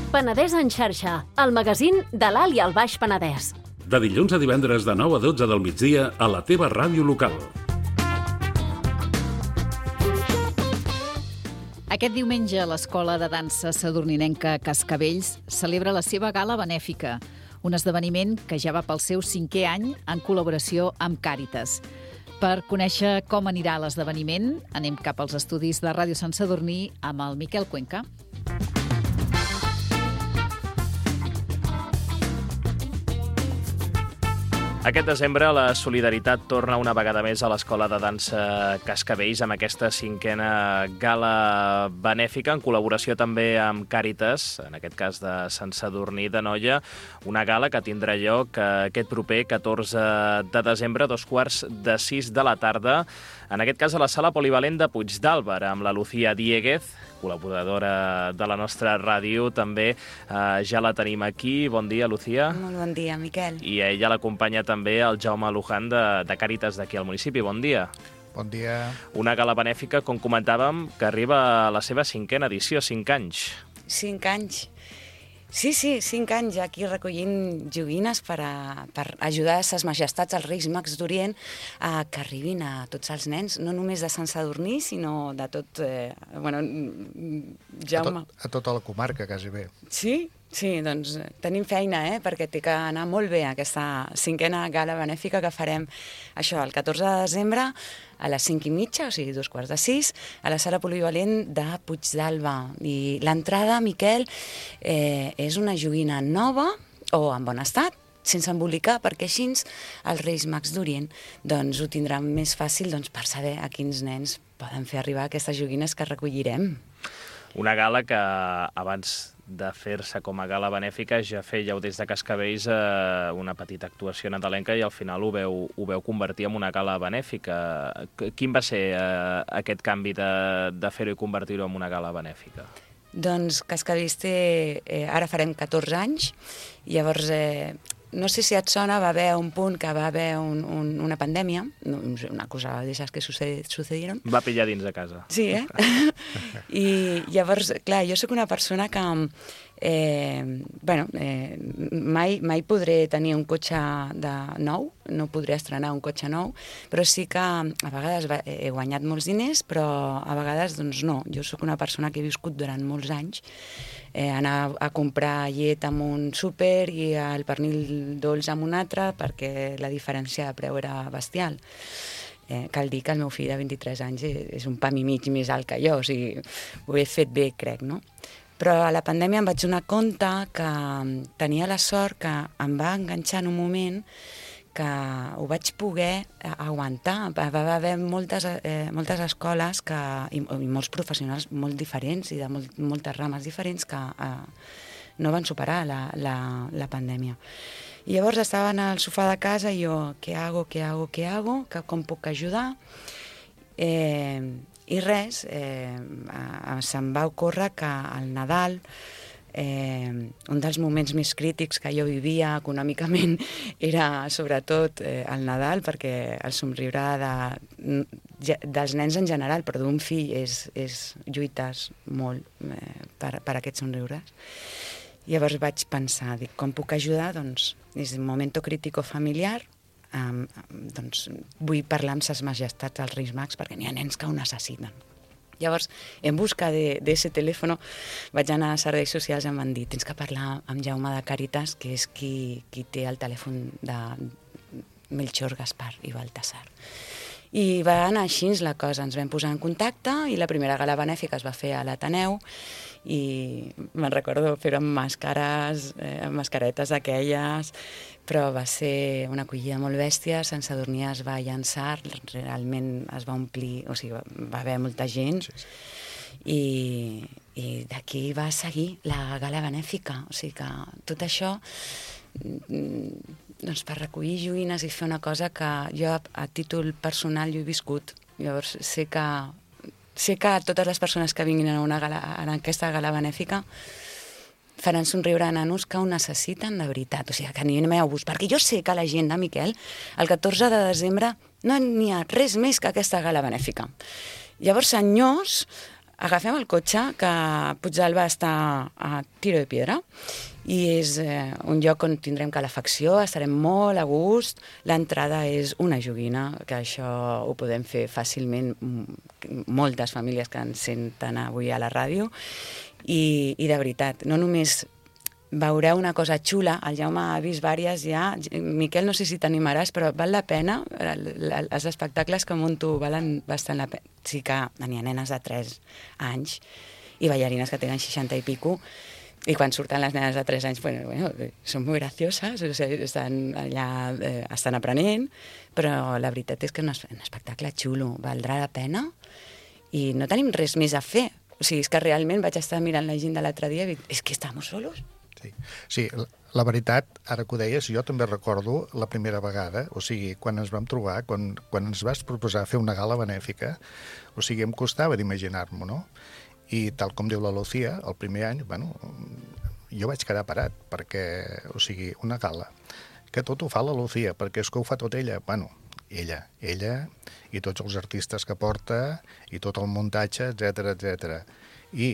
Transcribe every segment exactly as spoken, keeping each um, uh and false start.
Penedès en xarxa, el magazín de l'Alt i el Baix Penedès. De dilluns a divendres de nou a dotze del migdia a la teva ràdio local. Aquest diumenge l'Escola de Dansa Sadurninenca Cascavells celebra la seva gala benèfica, un esdeveniment que ja va pel seu cinquè any en col·laboració amb Càritas. Per conèixer com anirà l'esdeveniment, anem cap als estudis de Ràdio Sant Sadurní amb el Miquel Cuenca. Aquest desembre la solidaritat torna una vegada més a l'Escola de Dansa Cascavells amb aquesta cinquena gala benèfica en col·laboració també amb Càritas, en aquest cas de Sant Sadurní d'Anoia, una gala que tindrà lloc aquest proper catorze de desembre, a dos quarts de sis de la tarda, en aquest cas a la sala polivalent de Puigdàlber, amb la Lucía Dieguez, col·laboradora de la nostra ràdio, també eh, ja la tenim aquí. Bon dia, Lucía. Molt bon dia, Miquel. I ella l'acompanya també el Jaume Luján de, de Càritas d'aquí al municipi. Bon dia. Bon dia. Una gala benèfica, com comentàvem, que arriba a la seva cinquena edició, cinc anys. Cinc anys. Sí, sí, cinc anys aquí recollint joguines per, a, per ajudar a ses majestats, els Reis Mags d'Orient, a que arribin a tots els nens, no només de Sant Sadurní, sinó de tot... Eh, bueno, Jaume... A, tot, a tota la comarca, quasi bé. Sí? Sí, doncs tenim feina, eh? Perquè té que anar molt bé aquesta cinquena gala benèfica que farem això el catorze de desembre a les cinc i mitja, o sigui, dos quarts de sis, a la sala polivalent de Puigdàlber. I l'entrada, Miquel, eh, és una joguina nova o en bon estat, sense embolicar, perquè així els Reis Mags d'Orient doncs, ho tindran més fàcil doncs, per saber a quins nens poden fer arribar aquestes joguines que recollirem. Una gala que abans de fer-se com a gala benèfica ja fèieu des de Cascavells eh, una petita actuació nadalenca i al final ho veu, ho veu convertir en una gala benèfica. Quin va ser eh, aquest canvi de, de fer-ho i convertir-ho en una gala benèfica? Doncs Cascavells té... Eh, ara farem catorze anys, llavors... Eh, no sé si et sona, va haver un punt que va haver un, un, una pandèmia, una cosa d'esas que suced, sucedieron. Va pillar dins de casa. Sí, eh? I llavors, clar, jo sóc una persona que eh, bueno, eh, mai, mai podré tenir un cotxe de nou, no podré estrenar un cotxe nou, però sí que a vegades he guanyat molts diners, però a vegades doncs no. Jo sóc una persona que he viscut durant molts anys, Eh, anar a comprar llet en un súper i el pernil dolç en un altre perquè la diferència de preu era bestial. Eh, cal dir que el meu fill de vint-i-tres anys és un pam i mig més alt que jo, o sigui, ho he fet bé, crec, no? Però a la pandèmia em vaig donar compte que tenia la sort que em va enganxar en un moment que ho vaig poder aguantar. Va haver moltes, eh, moltes escoles que, i, i molts professionals molt diferents i de molt, moltes rames diferents que eh, no van superar la, la, la pandèmia. I llavors estaven al sofà de casa i jo, què hago, què hago, què hago, que, com puc ajudar? Eh, I res, eh, se'm va ocórrer que al Nadal Eh, un dels moments més crítics que jo vivia econòmicament era sobretot eh, el Nadal, perquè el somriure de, dels nens en general, però d'un fill és, és lluites molt eh, per, per aquests somriures. Llavors vaig pensar, dic, com puc ajudar? Doncs és un moment crític familiar, eh, doncs vull parlar amb ses majestats als Reis Mags perquè n'hi ha nens que ho necessiten. Llavors, en busca d'aquest telèfon, vaig anar a serveis socials i em van dir tens que parlar amb Jaume de Càritas, que és qui, qui té el telèfon de Melchor, Gaspar i Baltasar. I va anar així la cosa, ens vam posar en contacte i la primera gala benèfica es va fer a l'Ateneu i me'n recordo fer amb màscares, eh, amb mascaretes d'aquelles, però va ser una acollida molt bèstia. Sant Sadurní es va llançar, realment es va omplir, o sigui, va haver molta gent, sí, sí. i, i d'aquí va seguir la gala benèfica. O sigui que tot això, doncs per recollir joguines i fer una cosa que jo a, a títol personal jo he viscut. Llavors sé que, sé que totes les persones que vinguin a, una gala, a aquesta gala benèfica faran somriure a nanos que ho necessiten de veritat, o sigui, que anem a bus, perquè jo sé que la gent de Miquel, el catorze de desembre, no n'hi ha res més que aquesta gala benèfica. Llavors, senyors, agafem el cotxe, que Puigdàlber està a Tiro de Piedra, i és eh, un lloc on tindrem calefacció, estarem molt a gust. L'entrada és una joguina, que això ho podem fer fàcilment moltes famílies que ens senten avui a la ràdio, i, i de veritat, no només veureu una cosa xula, el Jaume ha vist vàries ja, Miquel, no sé si t'animaràs, però val la pena, els espectacles que monto valen bastant la pena. Sí que n'hi ha nenes de tres anys i ballarines que tenen seixanta i pico, i quan surten les nenes de tres anys, bueno, bueno, són molt gracioses, o sigui, estan allà, eh, estan aprenent, però la veritat és que és un espectacle xulo, valdrà la pena, i no tenim res més a fer. O sigui, és que realment vaig estar mirant l'agenda l'altre dia i dic, és que estem solos. Sí, sí, la veritat, ara que ho deies, jo també recordo la primera vegada, o sigui, quan ens vam trobar, quan, quan ens vas proposar fer una gala benèfica, o sigui, em costava d'imaginar-m'ho, no? I tal com diu la Lucía, el primer any, bueno, jo vaig quedar parat, perquè, o sigui, una gala, que tot ho fa la Lucía, perquè és que ho fa tot ella, bueno, ella, ella, i tots els artistes que porta, i tot el muntatge, etcètera, etcètera. I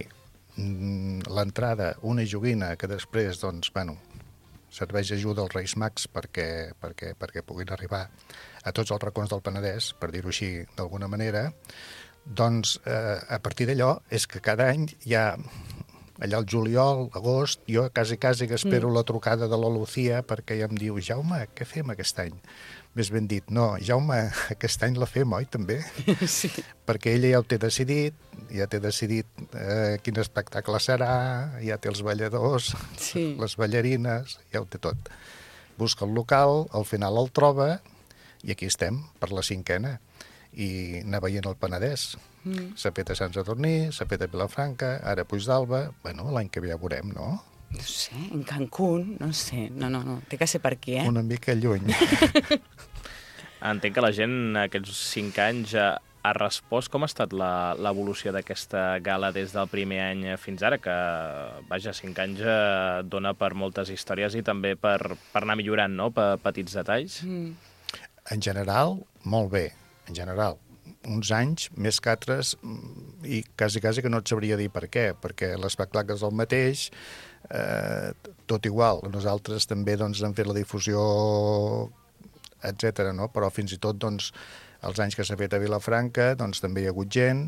l'entrada, una joguina que després, doncs, bueno, serveix d'ajuda als Reis Mags perquè, perquè, perquè puguin arribar a tots els racons del Penedès, per dir-ho així d'alguna manera, doncs eh, a partir d'allò és que cada any hi ha, allà al juliol, agost, jo quasi, quasi que espero mm. la trucada de la Lucía perquè ella em diu, Jaume, què fem aquest any? Més ben dit, no, Jaume, aquest any la fem, oi, també? Sí. Perquè ella ja ho té decidit, ja té decidit eh, quin espectacle serà, ja té els balladors, sí. les ballarines, ja ho té tot. Busca el local, al final el troba, i aquí estem, per la cinquena, i anar veient el Penedès. Mm. S'ha fet a Sant Sadurní, s'ha fet a Vilafranca, ara a Puigdàlber, bueno, l'any que ve ja veurem, no? No sé, en Cancún, no sé, no, no, no, té que ser per aquí, eh? Una mica lluny. Entenc que la gent aquests cinc anys ha, ha respost. Com ha estat l'evolució d'aquesta gala des del primer any fins ara? Que, vaja, cinc anys eh, dona per moltes històries i també per, per anar millorant, no?, per petits detalls. Mm. En general, molt bé, en general. Uns anys més que altres, i quasi, quasi que no et sabria dir per què, perquè l'espectacle és el mateix, eh, tot igual. Nosaltres també doncs, hem fet la difusió, etcètera, no? Però fins i tot doncs, els anys que s'ha fet a Vilafranca doncs, també hi ha hagut gent,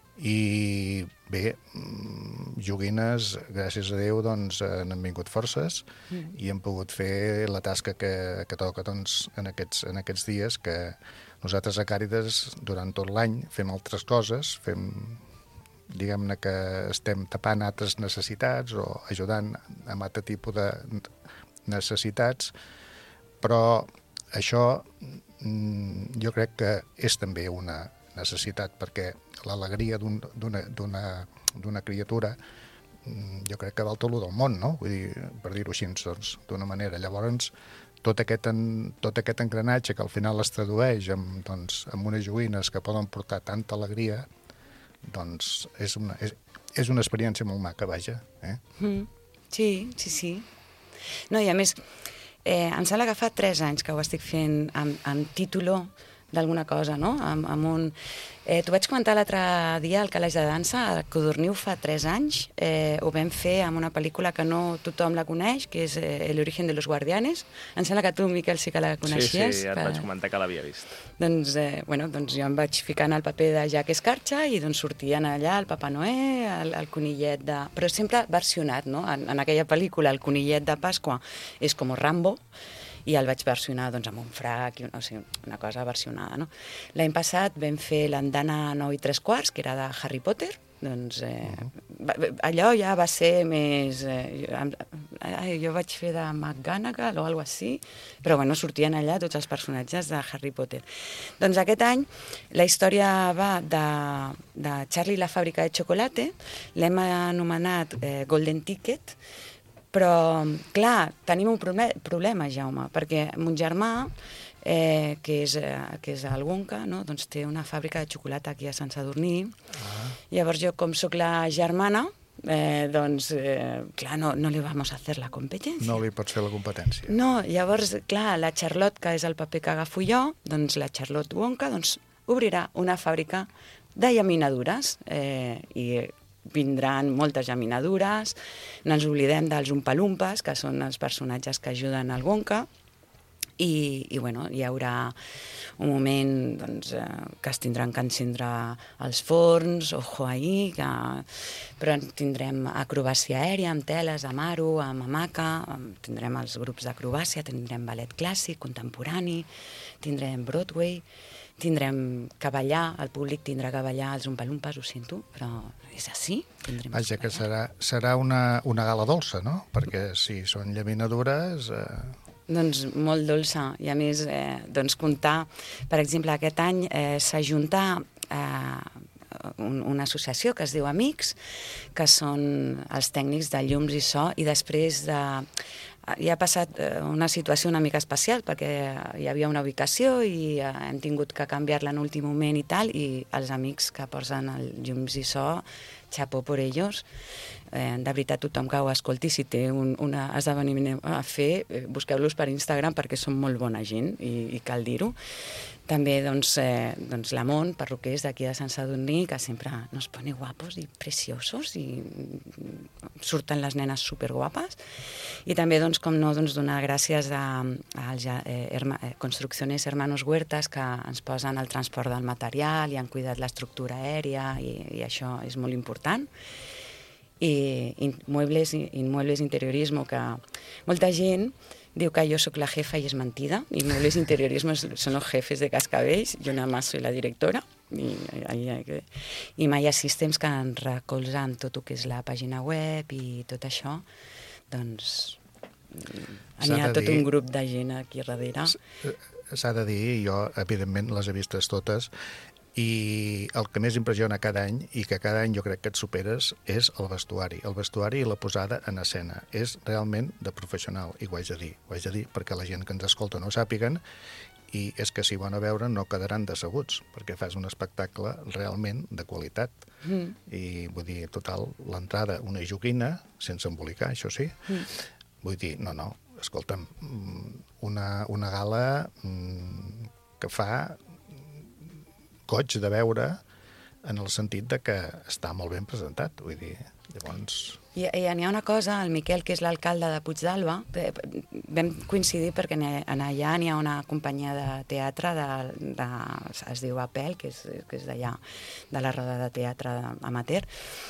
i bé, joguines, gràcies a Déu, doncs, n'han vingut forces mm. i hem pogut fer la tasca que, que toca doncs, en, aquests, en aquests dies, que nosaltres a Càritas durant tot l'any fem altres coses, fem, diguem-ne que estem tapant altres necessitats o ajudant amb altre tipus de necessitats, però això jo crec que és també una necessitat, perquè l'alegria d'una d'una criatura jo crec que val tot el del món, no? Vull dir, per dir-ho així, doncs, d'una manera. Llavors, tot aquest, en, tot aquest engranatge que al final es tradueix amb, doncs, amb unes joguines que poden portar tanta alegria, doncs és una, és, és una experiència molt maca, vaja. Eh? Mm. Sí, sí, sí. No, i a més, eh, em sembla que fa tres anys que ho estic fent amb, amb títol d'alguna cosa, no? Amb, amb un... Eh, T'ho vaig comentar l'altre dia al Calaix de Dansa, a Codorniu fa tres anys, eh, ho vam fer amb una pel·lícula que no tothom la coneix, que és eh, El origen de los guardianes. Em sembla que tu, Miquel, sí que la coneixies. Sí, sí, ja et vaig comentar que l'havia vist. Doncs, eh, bueno, doncs jo em vaig ficar en el paper de Jack Escarcha i doncs sortien allà el Papa Noé, el, el conillet de... Però sempre versionat, no? En, en aquella pel·lícula el conillet de Pasqua és com Rambo, i el vaig versionar doncs, amb un frac, i una, o sigui, una cosa versionada. No? L'any passat vam fer l'Andana nou i tres quarts, que era de Harry Potter. Doncs, eh, uh-huh. allò ja va ser més... Eh, jo, jo vaig fer de McGonagall o alguna cosa així, però bueno, sortien allà tots els personatges de Harry Potter. Doncs aquest any la història va de, de Charlie i la fàbrica de xocolata, l'hem anomenat eh, Golden Ticket, però, clar, tenim un problema, Jaume, perquè mon germà, eh, que, és, eh, que és el Wonka, no? Doncs té una fàbrica de xocolata aquí a Sant Sadurní. Ah. Llavors jo, com sóc la germana, eh, doncs, eh, clar, no, no li vamos a hacer la competència. No li pots fer la competència. No, llavors, clar, la Charlotte, que és el paper que agafo jo, doncs la Charlotte Wonka, doncs obrirà una fàbrica de llaminadures, eh, i vindran moltes llaminadures, no ens oblidem dels umpalumpas, que són els personatges que ajuden al Wonka, i, i bueno, hi haurà un moment doncs, eh, que es tindran que encendre els forns, ojo ahí, que... però tindrem acrobàcia aèria amb teles, amb aro, amb hamaca, tindrem els grups d'acrobàcia, tindrem ballet clàssic, contemporani, tindrem Broadway, tindrem que ballar, el públic tindrà que ballar els umpalumpas, ho sento, però és així. Vaja, que serà, serà una, una gala dolça, no? Perquè si són llaminadures... Eh... Doncs molt dolça, i a més eh, doncs comptar, per exemple, aquest any eh, s'ajunta eh, un, una associació que es diu Amics, que són els tècnics de llums i so, i després de... hi ha passat una situació una mica especial, perquè hi havia una ubicació i hem tingut que canviar-la en últim moment i tal, i els amics que posen el llums i so, xapó por ellos. Eh, de veritat, tothom que ho escolti, si té un, un esdeveniment a fer, eh, busqueu-los per Instagram perquè són molt bona gent i, i cal dir-ho. També doncs, eh, doncs la Mont, perruquers d'aquí de Sant Sadurní, que sempre nos pone guapos i preciosos i surten les nenes superguapes. I també, doncs, com no, doncs, donar gràcies a, a eh, herma, eh, Construcciones Hermanos Huertas, que ens posen el transport del material i han cuidat l'estructura aèria, i, i això és molt important. I Inmuebles, Inmuebles Interiorismo, que molta gent diu que jo sóc la jefa i és mentida. Inmuebles Interiorismo són els jefes de Cascabells, jo nada más soy la directora, i, i, i Maya Systems, que ens recolza en tot el que és la pàgina web i tot això, doncs n'hi ha tot dir, un grup de gent aquí darrere. S'ha de dir, jo evidentment les he vistes totes, i el que més impressiona cada any, i que cada any jo crec que et superes, és el vestuari. El vestuari i la posada en escena. És realment de professional, i ho haig de dir. Ho haig de dir perquè la gent que ens escolta no ho sàpiguen, i és que si van a veure no quedaran decebuts, perquè fas un espectacle realment de qualitat. Mm. I vull dir, total, l'entrada, una joguina, sense embolicar, això sí. Mm. Vull dir, no, no, escolta'm, una, una gala mm, que fa... goig de veure, en el sentit de que està molt ben presentat, vull dir, llavors... I, i n'hi ha una cosa, el Miquel, que és l'alcalde de Puigdàlber, vam coincidir perquè en allà n'hi ha una companyia de teatre, de, de, es diu Apel, que és, que és d'allà, de la roda de teatre amateur,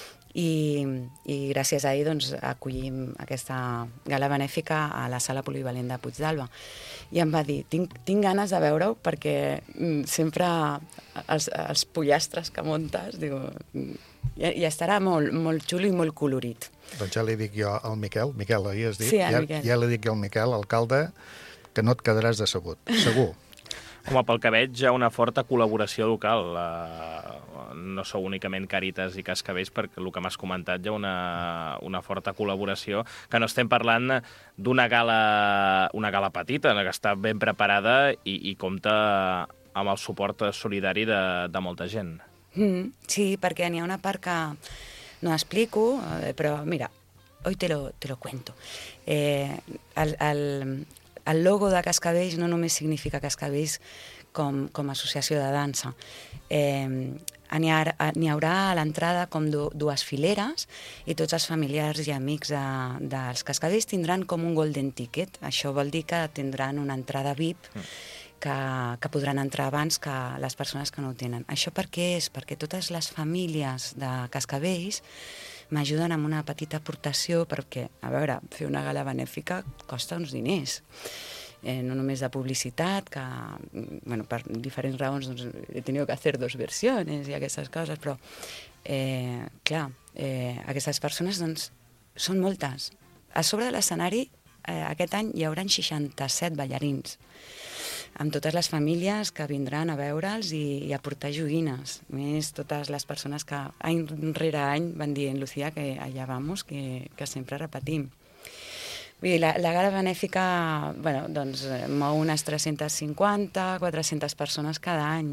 i, i gràcies a ell doncs, acollim aquesta gala benèfica a la sala polivalent de Puigdàlber. I em va dir, tinc, tinc ganes de veure-ho perquè mm, sempre els, els pollastres que muntes, diu, ja, ja estarà molt, molt xulo i molt colorit. Doncs ja li dic jo al Miquel, Miquel, ahir has dit, sí, ja, Miquel. ja li dic al Miquel, alcalde, que no et quedaràs decebut, segur. Home, pel que veig, hi ha una forta col·laboració local. Uh, no sou únicament Càritas i Cascabells, perquè el que m'has comentat hi ha una, una forta col·laboració, que no estem parlant d'una gala, una gala petita, que està ben preparada i, i compta amb el suport solidari de, de molta gent. Mm, sí, perquè n'hi ha una part que no explico, eh, però mira, hoy te lo, te lo cuento. Eh, el... el El logo de Cascabells no només significa Cascabells com, com a associació de dansa. Eh, n'hi, ha, n'hi haurà a l'entrada com du, dues fileres i tots els familiars i amics de, dels Cascabells tindran com un golden ticket. Això vol dir que tindran una entrada V I P que, que podran entrar abans que les persones que no ho tenen. Això per què és? Perquè totes les famílies de Cascabells m'ajuden amb una petita aportació perquè, a veure, fer una gala benèfica costa uns diners. Eh, no només de publicitat, que, bueno, per diferents raons doncs, he tingut que fer dos versions i aquestes coses, però, eh, clar, eh, aquestes persones doncs, són moltes. A sobre de l'escenari, eh, aquest any hi haurà seixanta-set ballarins, amb totes les famílies que vindran a veure'ls i, i a portar joguines. A més, totes les persones que any rere any van dient, Lucía, que allà vamos, que, que sempre repetim. Vull dir, la, la gala benèfica, bueno, doncs, mou unes tres-centes cinquanta, quatre-centes persones cada any.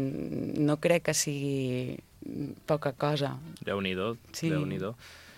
No crec que sigui poca cosa. Déu-n'hi-do, sí. Déu-n'hi-do.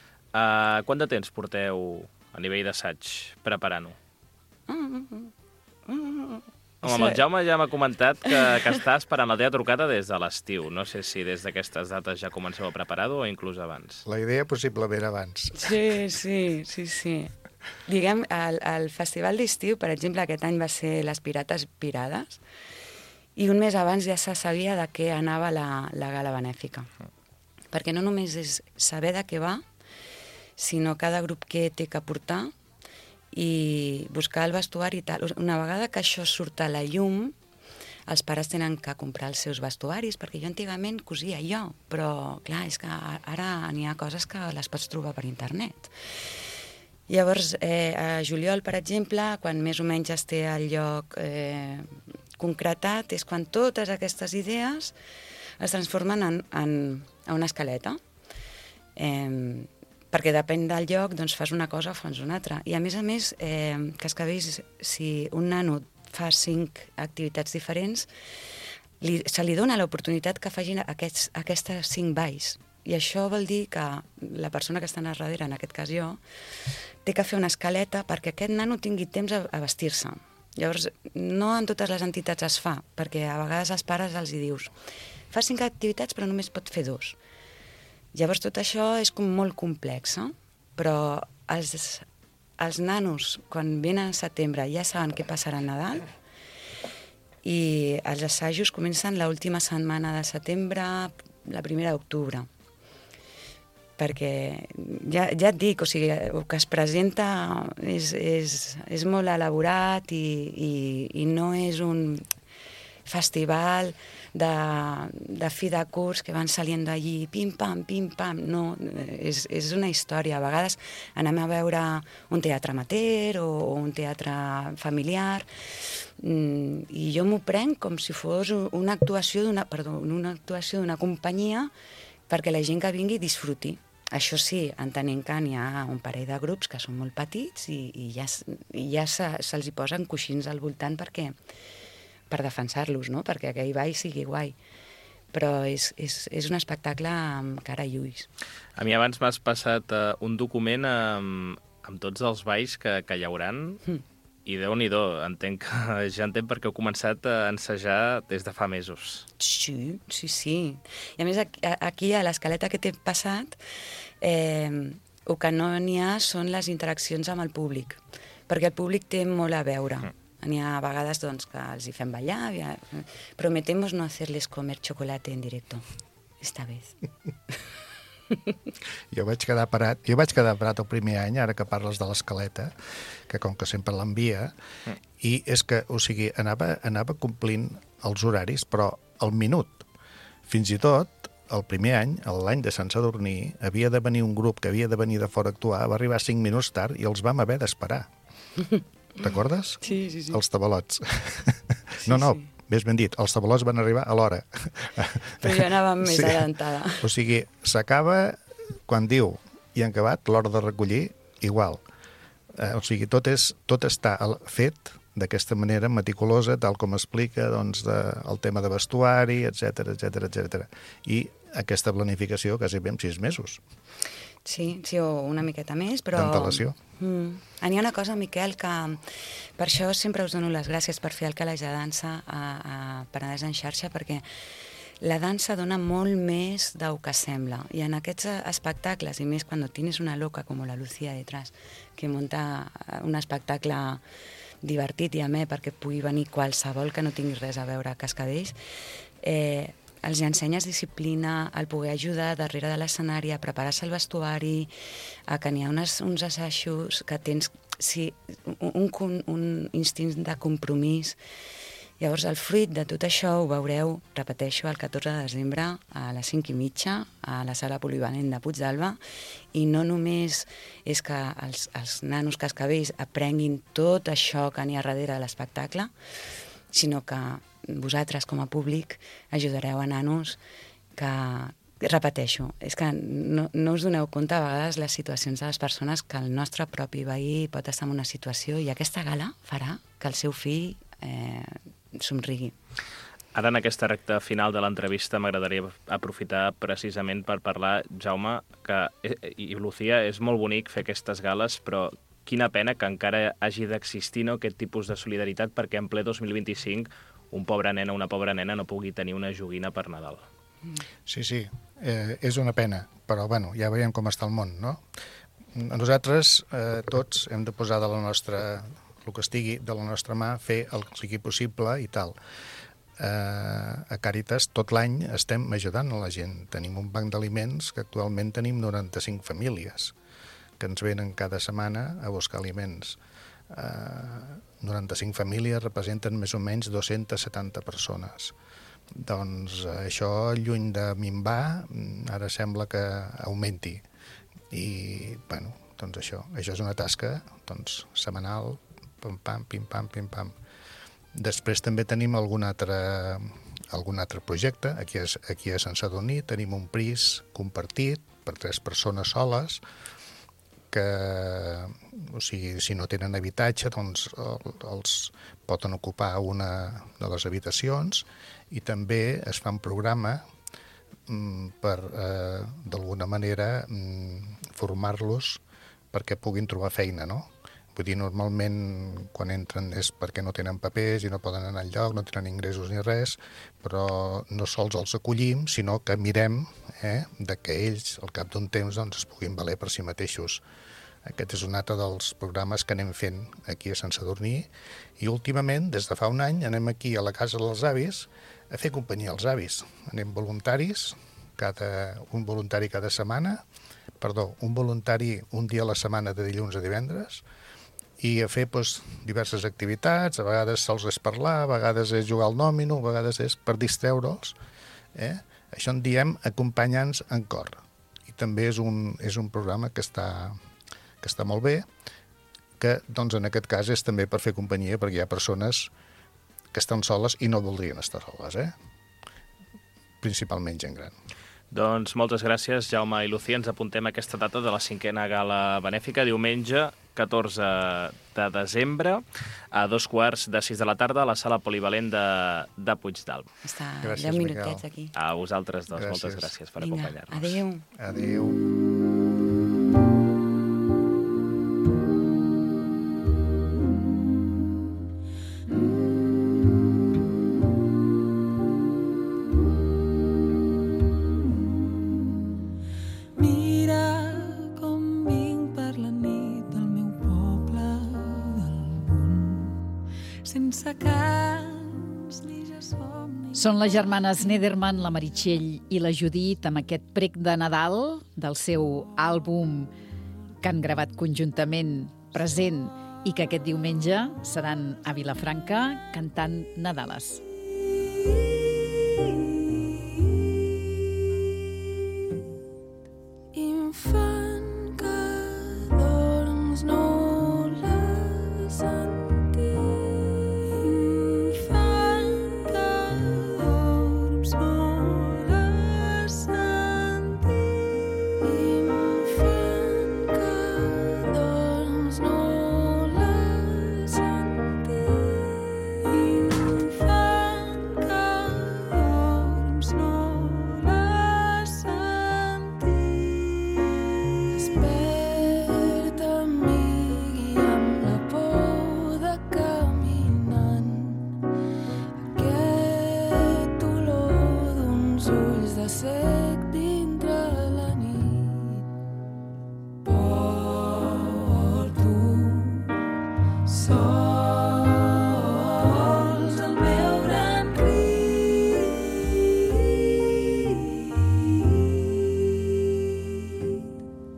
Uh, quant de temps porteu a nivell d'assaig preparant-ho? Mm, mm, mm. Home, el Jaume ja m'ha comentat que, que està esperant la teva trucada des de l'estiu. No sé si des d'aquestes dates ja comenceu a preparar-ho o inclús abans. La idea possiblement abans. Sí, sí, sí, sí. Diguem, el, el festival d'estiu, per exemple, aquest any va ser Les Pirates Pirades, i un mes abans ja se sabia de què anava la, la gala benèfica. Perquè no només és saber de què va, sinó cada grup que té que portar, i buscar el vestuari i tal. Una vegada que això surt a la llum, els pares tenen que comprar els seus vestuaris, perquè jo antigament cosia jo, però clar, és que ara n'hi ha coses que les pots trobar per internet. Llavors, eh, a juliol, per exemple, quan més o menys es té el lloc eh, concretat, és quan totes aquestes idees es transformen en, en, en una escaleta. Eh, perquè depèn del lloc, doncs fas una cosa o fas una altra. I a més a més, eh, Cascavells, si un nano fa cinc activitats diferents, li, se li dona l'oportunitat que facin aquests, aquestes cinc balls. I això vol dir que la persona que està a darrere, en aquest cas jo, té que fer una escaleta perquè aquest nano tingui temps a, a vestir-se. Llavors, no en totes les entitats es fa, perquè a vegades als pares els hi dius fa cinc activitats però només pot fer dos. Llavors tot això és com molt complex, eh? Però els, els nanos, quan venen a setembre, ja saben què passarà a Nadal, i els assajos comencen l'última setmana de setembre, la primera d'octubre. Perquè ja, ja et dic, o sigui, el que es presenta és, és, és molt elaborat i, i, i no és un festival de, de fi de curs que van saliendo allí, pim-pam, pim-pam, no, és, és una història. A vegades anem a veure un teatre amateur o, o un teatre familiar mm, i jo m'ho prenc com si fos una actuació d'una, perdó, una actuació d'una companyia perquè la gent que vingui disfruti. Això sí, entenent que n'hi ha un parell de grups que són molt petits i, i ja, i ja se, se'ls hi posen coixins al voltant perquè per defensar-los, no? Perquè aquell ball sigui guai. Però és, és, és un espectacle amb cara i ulls. A mi abans m'has passat uh, un document amb, amb tots els balls que, que hi hauran, mm. i Déu-n'hi-do, entenc que ja entenc perquè heu començat a ensejar des de fa mesos. Sí, sí, sí. I a més aquí, aquí a l'escaleta que t'he passat, eh, el que no n'hi ha són les interaccions amb el públic, perquè el públic té molt a veure. Mm. N'hi ha vegades doncs, que els hi fem ballar. Ja... Prometemos no hacerles comer chocolate en directo. Esta vez. Jo vaig quedar parat, jo vaig quedar parat el primer any, ara que parles de l'escaleta, que com que sempre l'envia, mm. i és que, o sigui, anava, anava complint els horaris, però al minut. Fins i tot, el primer any, l'any de Sant Sadurní, havia de venir un grup que havia de venir de fora a actuar, va arribar cinc minuts tard i els vam haver d'esperar. Recordes? Sí, sí, sí. Els tabalots. Sí, no, no, sí. més ben dit, els tabalots van arribar a l'hora. Però jo anava més sí. adelantada. O sigui, s'acaba quan diu i han acabat l'hora de recollir, igual. Eh, o sigui, tot, és, tot està fet d'aquesta manera meticulosa, tal com explica doncs, de, el tema de vestuari, etcètera, etcètera, etcètera. I aquesta planificació quasi ben sis mesos. Sí, sí, o una miqueta més, però... D'antelació. Mm. Hi ha una cosa, Miquel, que per això sempre us dono les gràcies per fer el calaix de dansa a, a Penedès en xarxa, perquè la dansa dona molt més del que sembla. I en aquests espectacles, i més quan tienes una loca com la Lucía detrás, que munta un espectacle divertit i amè perquè pugui venir qualsevol que no tingui res a veure a Cascavells, eh, els ensenyes disciplina, el poder ajudar darrere de l'escenari a preparar-se el vestuari, a que n'hi ha unes, uns assajos que tens sí, un, un, un instint de compromís. Llavors, el fruit de tot això ho veureu, repeteixo, el catorze de desembre a les cinc i mitja a la sala polivalent de Puigdàlber, i no només és que els, els nanos cascavells aprenguin tot això que n'hi ha darrere de l'espectacle, sinó que vosaltres, com a públic, ajudareu a nanos que, repeteixo, és que no, no us doneu compte a vegades les situacions de les persones que el nostre propi veí pot estar en una situació i aquesta gala farà que el seu fill eh, somrigui. Ara, en aquesta recta final de l'entrevista, m'agradaria aprofitar precisament per parlar, Jaume, que, i Lucía, és molt bonic fer aquestes gales, però quina pena que encara hagi d'existir, no, aquest tipus de solidaritat perquè en ple dos mil vint-i-cinc un pobre nen o una pobra nena no pugui tenir una joguina per Nadal. Sí, sí, eh, és una pena, però bueno, ja veiem com està el món, no? Nosaltres eh, tots hem de posar de la nostra, el que estigui de la nostra mà, fer el que sigui possible i tal. Eh, a Càritas tot l'any estem ajudant a la gent. Tenim un banc d'aliments que actualment tenim noranta-cinc famílies que ens venen cada setmana a buscar aliments. Eh, noranta-cinc famílies representen més o menys dos-centes setanta persones. Doncs això, lluny de minvar, ara sembla que augmenti. I, bueno, doncs això, això és una tasca, doncs, setmanal, pim-pam, pim-pam, pim-pam. Després també tenim algun altre, algun altre projecte. Aquí, és, aquí a Sant Sadurní tenim un pis compartit per tres persones soles, que, o sigui, si no tenen habitatge, doncs els poden ocupar una de les habitacions, i també es fa un programa per, eh, d'alguna manera, formar-los perquè puguin trobar feina, no? Vull dir, normalment, quan entren és perquè no tenen papers i no poden anar enlloc, no tenen ingressos ni res, però no sols els acollim, sinó que mirem eh, de que ells, al cap d'un temps, doncs, es puguin valer per si mateixos. Aquest és un altre dels programes que anem fent aquí a Sant Sadurní, i últimament, des de fa un any, anem aquí a la casa dels avis a fer companyia als avis. Anem voluntaris, cada, un voluntari cada setmana, perdó, un voluntari un dia a la setmana de dilluns a divendres, i a fer doncs, diverses activitats. A vegades se'ls és parlar, a vegades és jugar al nòmino, a vegades és per distreure'ls. Eh? Això en diem acompanyants en cor. I també és un, és un programa que està, que està molt bé, que doncs, en aquest cas és també per fer companyia, perquè hi ha persones que estan soles i no voldrien estar soles, eh? Principalment gent gran. Doncs moltes gràcies, Jaume i Lucía. Ens apuntem a aquesta data de la cinquena gala benèfica, diumenge catorze de desembre, a dos quarts de sis de la tarda, a la sala polivalent de, de Puigdàlber. Està gràcies, deu minutets Miquel. aquí. A vosaltres dos, Gràcies. moltes gràcies per Vinga, acompanyar-nos. adéu. Adéu. Són les germanes Nederman, la Meritxell i la Judit, amb aquest prec de Nadal del seu àlbum que han gravat conjuntament, Present, i que aquest diumenge seran a Vilafranca cantant Nadales. Infant que dorms no l'has sentit. Infant que dorms no l'has sentit. Infant que dorms no l'has sentit. Infant que dorms no l'has sentit. Desperta, amic, i amb la por de caminant. Aquest olor d'uns ulls de sec dintre la nit. Porto sols el meu gran rit.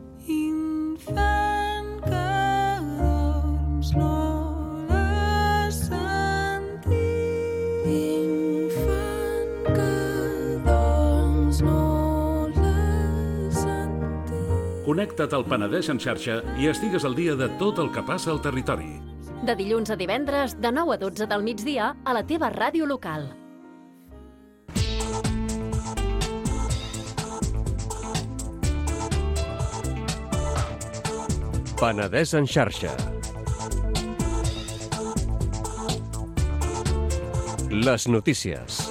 Infant que dorms no l'has sentit. Infant que dorms no l'has sentit. Connecta't al Penedès en xarxa i estigues al dia de tot el que passa al territori. De dilluns a divendres, de nou a dotze del migdia, a la teva ràdio local. Penedès en xarxa. Les notícies.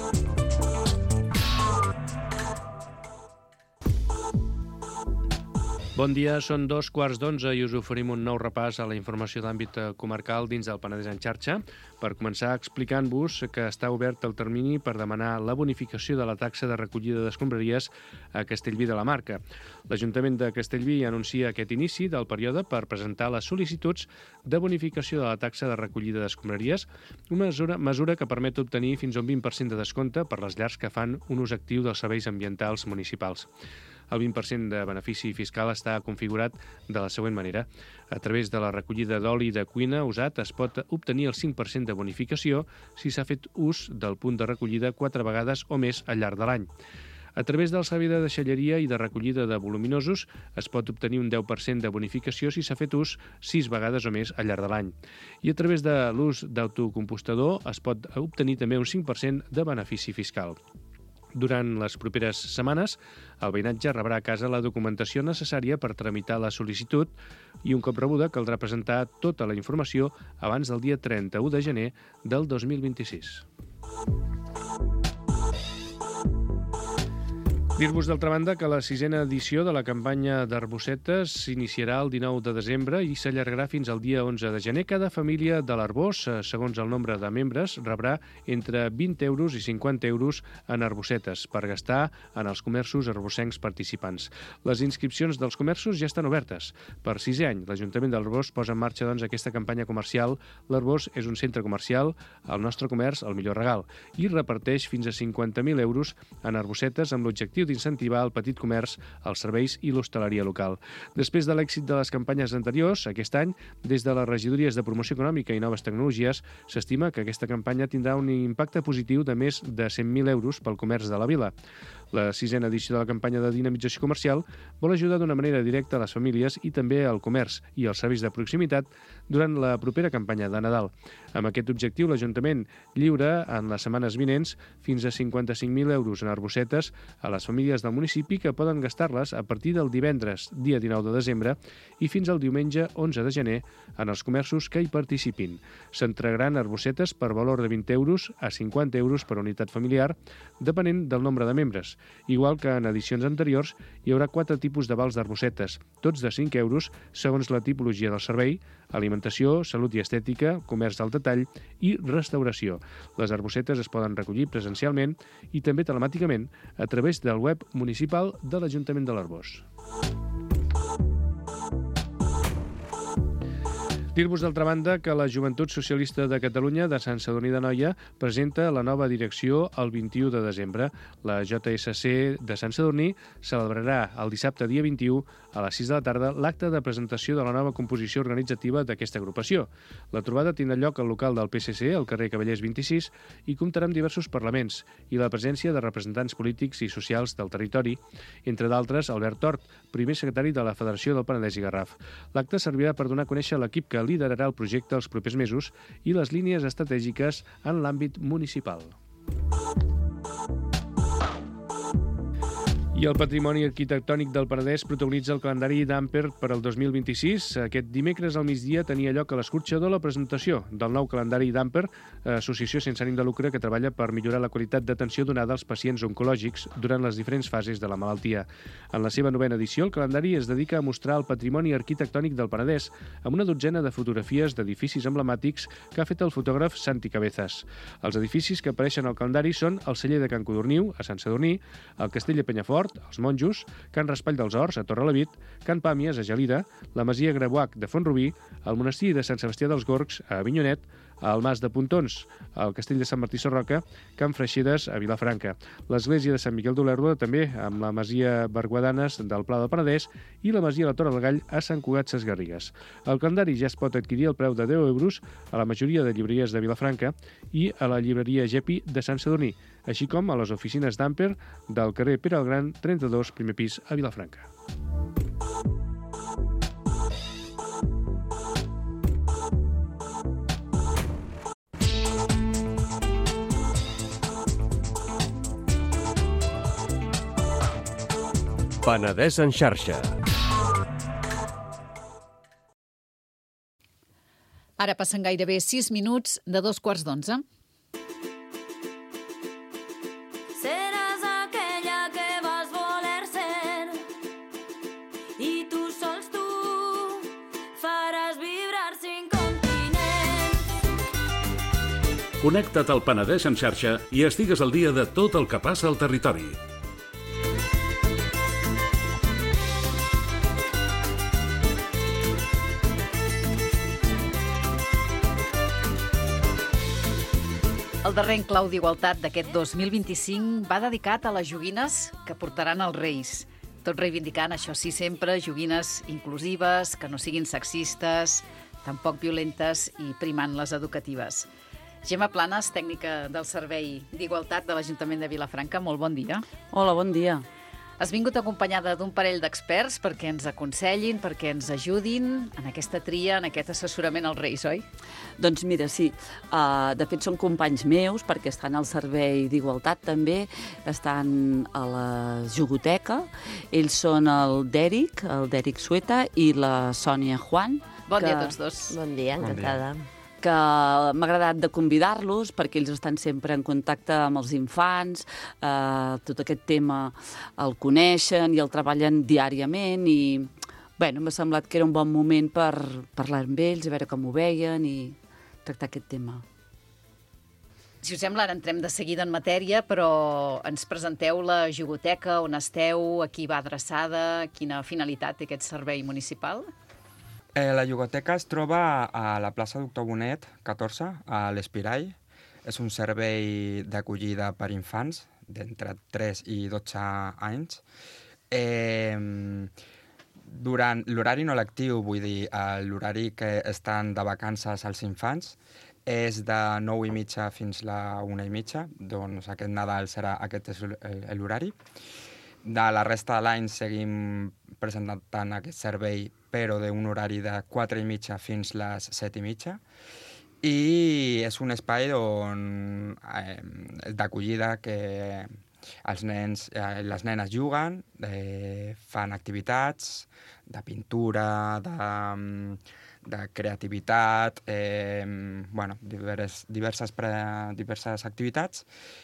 Bon dia, són dos quarts d'onze i us oferim un nou repàs a la informació d'àmbit comarcal dins del Penedès en xarxa. Per començar explicant-vos que està obert el termini per demanar la bonificació de la taxa de recollida d'escombraries a Castellví de la Marca. L'Ajuntament de Castellví anuncia aquest inici del període per presentar les sol·licituds de bonificació de la taxa de recollida d'escombraries, una mesura, mesura que permet obtenir fins a un vint per cent de descompte per les llars que fan un ús actiu dels serveis ambientals municipals. El vint per cent de benefici fiscal està configurat de la següent manera. A través de la recollida d'oli de cuina usat es pot obtenir el cinc per cent de bonificació si s'ha fet ús del punt de recollida quatre vegades o més al llarg de l'any. A través del servei de deixalleria i de recollida de voluminosos es pot obtenir un deu per cent de bonificació si s'ha fet ús sis vegades o més al llarg de l'any. I a través de l'ús d'autocompostador es pot obtenir també un cinc per cent de benefici fiscal. Durant les properes setmanes, el veïnatge rebrà a casa la documentació necessària per tramitar la sol·licitud i un cop rebuda caldrà presentar tota la informació abans del dia trenta-u de gener del dos mil vint-i-sis. Dir-vos, d'altra banda, que la sisena edició de la campanya d'Arbocetes s'iniciarà el dinou de desembre i s'allargarà fins al dia onze de gener. Cada família de l'Arbós, segons el nombre de membres, rebrà entre vint euros i cinquanta euros en arbocetes per gastar en els comerços arbocencs participants. Les inscripcions dels comerços ja estan obertes. Per sisè any, l'Ajuntament de l'Arbós posa en marxa doncs, aquesta campanya comercial. L'Arbós és un centre comercial, el nostre comerç, el millor regal, i reparteix fins a cinquanta mil euros en arbocetes amb l'objectiu d'incentivar el petit comerç, els serveis i l'hostaleria local. Després de l'èxit de les campanyes anteriors, aquest any, des de les regidories de Promoció Econòmica i Noves Tecnologies, s'estima que aquesta campanya tindrà un impacte positiu de més de cent mil euros pel comerç de la vila. La sisena edició de la campanya de dinamització comercial vol ajudar d'una manera directa a les famílies i també al comerç i als serveis de proximitat durant la propera campanya de Nadal. Amb aquest objectiu, l'Ajuntament lliura en les setmanes vinents fins a cinquanta-cinc mil euros en arbocetes a les famílies del municipi que poden gastar-les a partir del divendres, dia dinou de desembre, i fins al diumenge onze de gener en els comerços que hi participin. S'entregaran arbocetes per valor de vint euros a cinquanta euros per unitat familiar, depenent del nombre de membres. Igual que en edicions anteriors, hi haurà quatre tipus de vals d'arbocetes, tots de cinc euros, segons la tipologia del servei: alimentació, salut i estètica, comerç al detall i restauració. Les arbocetes es poden recollir presencialment i també telemàticament a través del web municipal de l'Ajuntament de l'Arbós. Dir-vos, d'altra banda, que la Joventut Socialista de Catalunya de Sant Sadurní d'Anoia presenta la nova direcció el vint-i-u de desembre. La J S C de Sant Sadurní celebrarà el dissabte dia vint-i-u a les sis de la tarda l'acte de presentació de la nova composició organitzativa d'aquesta agrupació. La trobada tindrà lloc al local del P S C, al carrer Cavallers vint-i-sis, i comptarà amb diversos parlaments i la presència de representants polítics i socials del territori, entre d'altres Albert Tort, primer secretari de la Federació del Penedès i Garraf. L'acte servirà per donar a conèixer l'equip que liderarà el projecte els propers mesos i les línies estratègiques en l'àmbit municipal. I el patrimoni arquitectònic del Penedès protagonitza el calendari d'Amper per al dos mil vint-i-sis. Aquest dimecres al migdia tenia lloc a l'Escorxador la presentació del nou calendari d'Amper, associació sense ànim de lucre que treballa per millorar la qualitat d'atenció donada als pacients oncològics durant les diferents fases de la malaltia. En la seva novena edició, el calendari es dedica a mostrar el patrimoni arquitectònic del Penedès amb una dotzena de fotografies d'edificis emblemàtics que ha fet el fotògraf Santi Cabezas. Els edificis que apareixen al calendari són el celler de Can Codorniu, a Sant Sadurní, el castell de Penyafort, els Monjos, Can Raspall dels Horts, a Torrelavit, Can Pàmies, a Gelida, la masia Grabuac de Font-rubí, el monestir de Sant Sebastià dels Gorgs, a Avinyonet, el Mas de Pontons, el castell de Sant Martí Sarroca, Can Freixedes, a Vilafranca, l'església de Sant Miquel d'Olèrdola, també amb la masia Berguadanes del Pla del Penedès i la masia La Torre del Gall a Sant Cugat Sesgarrigues. El calendari ja es pot adquirir al preu de deu euros a la majoria de llibreries de Vilafranca i a la llibreria Gepi de Sant Sadurní, així com a les oficines d'Amper del carrer Pere el Gran, trenta-dos, primer pis, a Vilafranca. Penedès en xarxa. Ara passen gairebé sis minuts de dos quarts d'onze. Seràs aquella que vas voler ser i tu Connecta't al Penedès en xarxa i estigues al dia de tot el que passa al territori. El darrer enclau d'igualtat d'aquest dos mil vint-i-cinc va dedicat a les joguines que portaran els Reis. Tot reivindicant, això sí, sempre joguines inclusives, que no siguin sexistes, tampoc violentes i primant les educatives. Gemma Planes, tècnica del Servei d'Igualtat de l'Ajuntament de Vilafranca, molt bon dia. Hola, bon dia. Has vingut acompanyada d'un parell d'experts perquè ens aconsellin, perquè ens ajudin en aquesta tria, en aquest assessorament als Reis, oi? Doncs mira, sí. Uh, de fet, són companys meus perquè estan al Servei d'Igualtat també, estan a la Jugoteca. Ells són el Dèric, el Dèric Sueta i la Sònia Juan. Bon que... dia a tots dos. Bon dia, encantada. Bon dia. Que m'ha agradat de convidar-los perquè ells estan sempre en contacte amb els infants, eh, tot aquest tema el coneixen i el treballen diàriament i bueno, m'ha semblat que era un bon moment per parlar amb ells, a veure com ho veien i tractar aquest tema. Si us sembla, ara entrem de seguida en matèria, però ens presenteu la Jugoteca, on esteu, a qui va adreçada, quina finalitat té aquest servei municipal? Eh, la Jugoteca es troba a la plaça Doctor Bonet, catorze, a l'Espirall. És un servei d'acollida per infants d'entre tres i dotze anys. Eh, durant l'horari no lectiu, vull dir, l'horari que estan de vacances als infants, és de nou i mitja fins la una i mitja, doncs aquest Nadal serà aquest és l'horari. De la resta de l'any seguim presentant aquest servei, però d'un horari de quatre i mitja fins les set i mitja. I és un espai on, eh, d'acollida que els nens i eh, les nenes juguen, eh, fan activitats de pintura, de, de creativitat, eh, bueno, divers, diverses, pre, diverses activitats,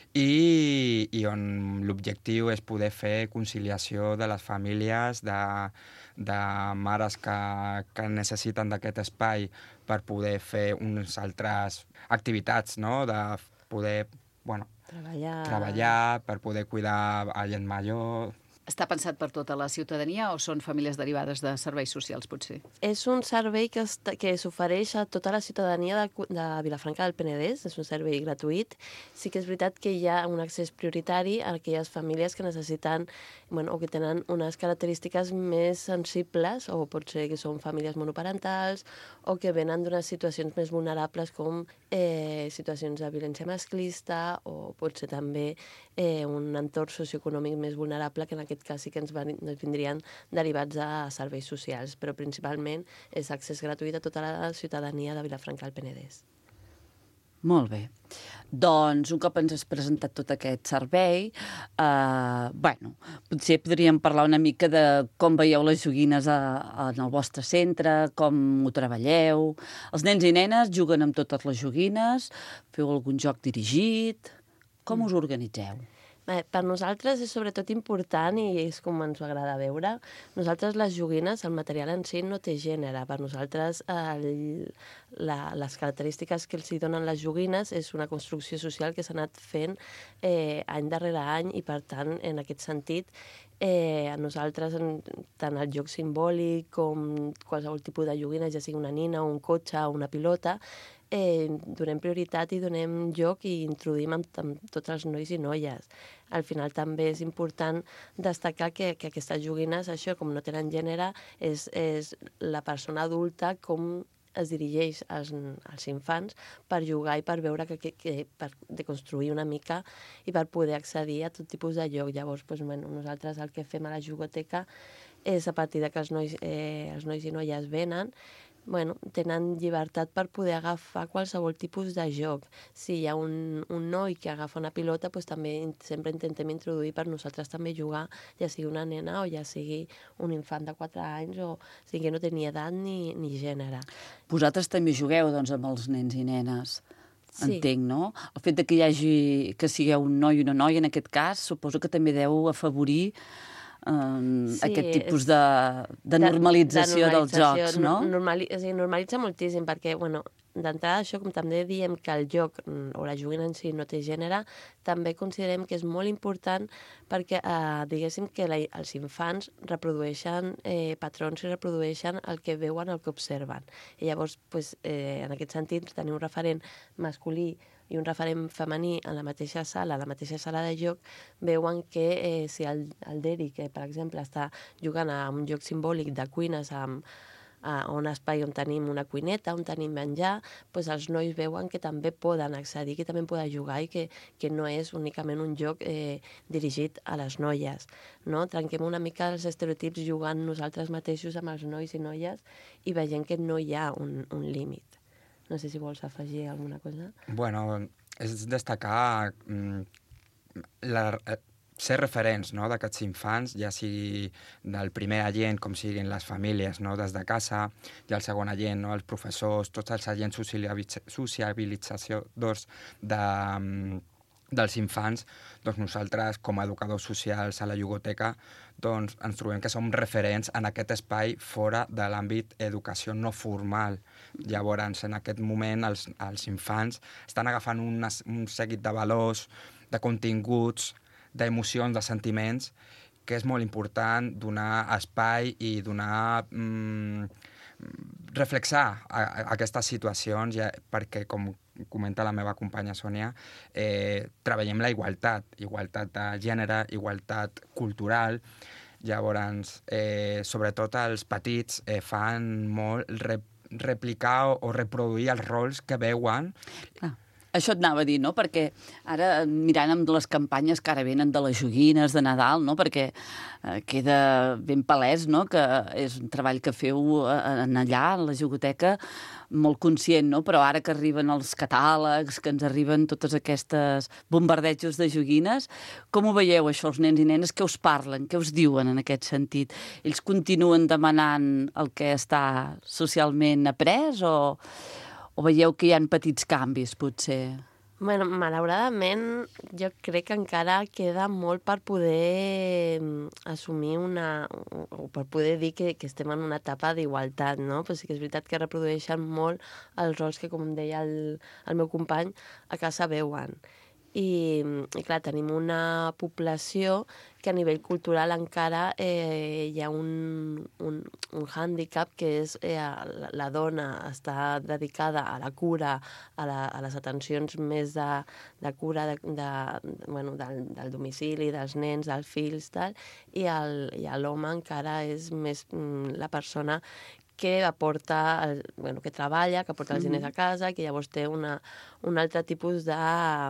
i, i on l'objectiu és poder fer conciliació de les famílies, de, de mares que, que necessiten d'aquest espai per poder fer unes altres activitats, no? De poder, bueno, treballar, treballar per poder cuidar a gent major. Està pensat per tota la ciutadania o són famílies derivades de serveis socials, potser? És un servei que, que s'ofereix a tota la ciutadania de, de Vilafranca del Penedès, és un servei gratuït. Sí que és veritat que hi ha un accés prioritari a aquelles famílies que necessiten, bueno, o que tenen unes característiques més sensibles, o pot ser que són famílies monoparentals, o que venen d'unes situacions més vulnerables com eh, situacions de violència masclista, o pot ser també eh, un entorn socioeconòmic més vulnerable, que en aquest cas sí que ens, van, ens vindrien derivats a serveis socials, però principalment és accés gratuït a tota la ciutadania de Vilafranca del Penedès. Molt bé. Doncs, un cop ens has presentat tot aquest servei, eh, bueno, potser podríem parlar una mica de com veieu les joguines a, a, en el vostre centre, com ho treballeu. Els nens i nenes juguen amb totes les joguines, feu algun joc dirigit. Com us organitzeu? Bé, per nosaltres és sobretot important i és com ens agrada veure. Nosaltres les joguines, el material en si no té gènere. Per nosaltres el, la, les característiques que els hi donen les joguines és una construcció social que s'ha anat fent eh, any darrere any i per tant en aquest sentit eh, a nosaltres en, tant el joc simbòlic com qualsevol tipus de joguines, ja sigui una nina, un cotxe o una pilota, Eh, donem prioritat i donem joc i introduïm amb, amb tots els nois i noies. Al final també és important destacar que, que aquestes joguines, això, com no tenen gènere, és, és la persona adulta com es dirigeix als, als infants per jugar i per veure que, que, que per deconstruir una mica i per poder accedir a tot tipus de joc. Llavors, doncs, bueno, nosaltres el que fem a la Jugoteca és a partir de que els nois, eh, els nois i noies venen, bueno, tenen llibertat per poder agafar qualsevol tipus de joc. Si hi ha un, un noi que agafa una pilota, doncs també sempre intentem introduir per nosaltres també jugar, ja sigui una nena o ja sigui un infant de quatre anys, o sigui que no té ni edat ni, ni gènere. Vosaltres també jugueu, doncs, amb els nens i nenes. Sí. Entenc, no? El fet de que hi hagi, que sigueu un noi i una noia, en aquest cas, suposo que també deu afavorir Um, sí, aquest tipus de, de normalització, de, de normalització dels jocs, no? Normali, o sigui, normalitza moltíssim perquè, bueno, d'entrada, això, com també diem que el joc o la joguina en si no té gènere, també considerem que és molt important perquè, eh, diguéssim, que la, els infants reprodueixen eh, patrons i reprodueixen el que veuen, el que observen. I llavors, pues, eh, en aquest sentit, tenir un referent masculí i un referent femení en la mateixa sala, a la mateixa sala de joc, veuen que eh, si el, el Derek, que per exemple està jugant a un joc simbòlic de cuines amb a un espai on tenim una cuineta, on tenim menjar, doncs els nois veuen que també poden accedir, que també poden jugar i que, que no és únicament un joc eh, dirigit a les noies. No? Trenquem una mica els estereotips jugant nosaltres mateixos amb els nois i noies i veient que no hi ha un, un límit. No sé si vols afegir alguna cosa. Bueno, és destacar mm, la, ser referents, no?, d'aquests infants, ja sigui del primer agent, com siguin les famílies, no?, des de casa, i el segon agent, no?, els professors, tots els agents sociabilitzadors de, dels infants, doncs nosaltres, com a educadors socials a la Jugoteca, doncs ens trobem que som referents en aquest espai fora de l'àmbit educació no formal. Llavors, en aquest moment, els, els infants estan agafant un, un seguit de valors, de continguts, d'emocions, de sentiments, que és molt important donar espai i donar... Mm, reflexar a, a aquestes situacions, ja, perquè, com comenta la meva companya Sònia, eh, treballem la igualtat, igualtat de gènere, igualtat cultural. Llavors, eh, sobretot els petits eh, fan molt rep replicar o, o reproduir els rols que veuen. Ah. Això et anava a dir, no? Perquè ara, mirant amb les campanyes que ara venen de les joguines de Nadal, no? Perquè eh, queda ben palès, no?, que és un treball que feu en allà, a la Jugoteca, molt conscient, no? Però ara que arriben els catàlegs, que ens arriben totes aquestes bombardejos de joguines, com ho veieu, això, els nens i nenes? Què us parlen? Què us diuen en aquest sentit? Ells continuen demanant el que està socialment après o... O veieu que hi ha petits canvis, potser? Bueno, malauradament, jo crec que encara queda molt per poder assumir una... o per poder dir que, que estem en una etapa d'igualtat, no? Però sí que és veritat que reprodueixen molt els rols que, com deia el, el meu company, a casa veuen. I, i clar, tenim una població que a nivell cultural encara eh, hi ha un, un, un hàndicap, que és eh, la, la dona està dedicada a la cura, a, la, a les atencions més de, de cura de, de, bueno, del, del domicili, dels nens, dels fills, tal, i l'home encara és més mm, la persona que aporta, el, bueno, que treballa, que aporta els diners a casa, que llavors té una, un altre tipus de...